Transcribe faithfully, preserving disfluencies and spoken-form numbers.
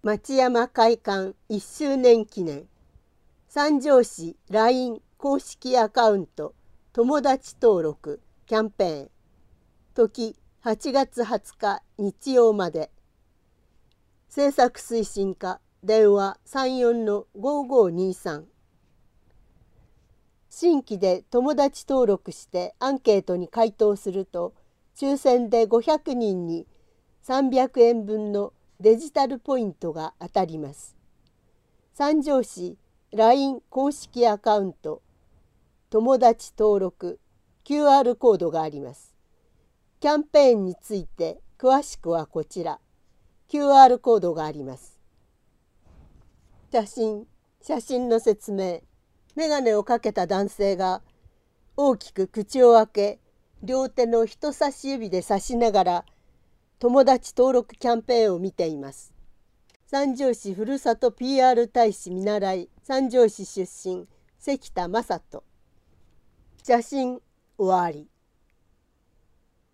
町山会館いっしゅうねん記念三条市 ライン 公式アカウント友達登録キャンペーン時はちがつはつか日曜まで制作推進課電話 さんよんのごごにさん新規で友達登録してアンケートに回答すると抽選でごひゃくにんにさんびゃくえんぶんのデジタルポイントが当たります。三条市 ライン 公式アカウント友達登録 キューアール コードがあります。キャンペーンについて詳しくはこちら キューアール コードがあります。写真写真の説明。眼鏡をかけた男性が大きく口を開け両手の人差し指で指しながら友達登録キャンペーンを見ています。三条市ふるさと ピーアール 大使見習い三条市出身関田正人。写真終わり。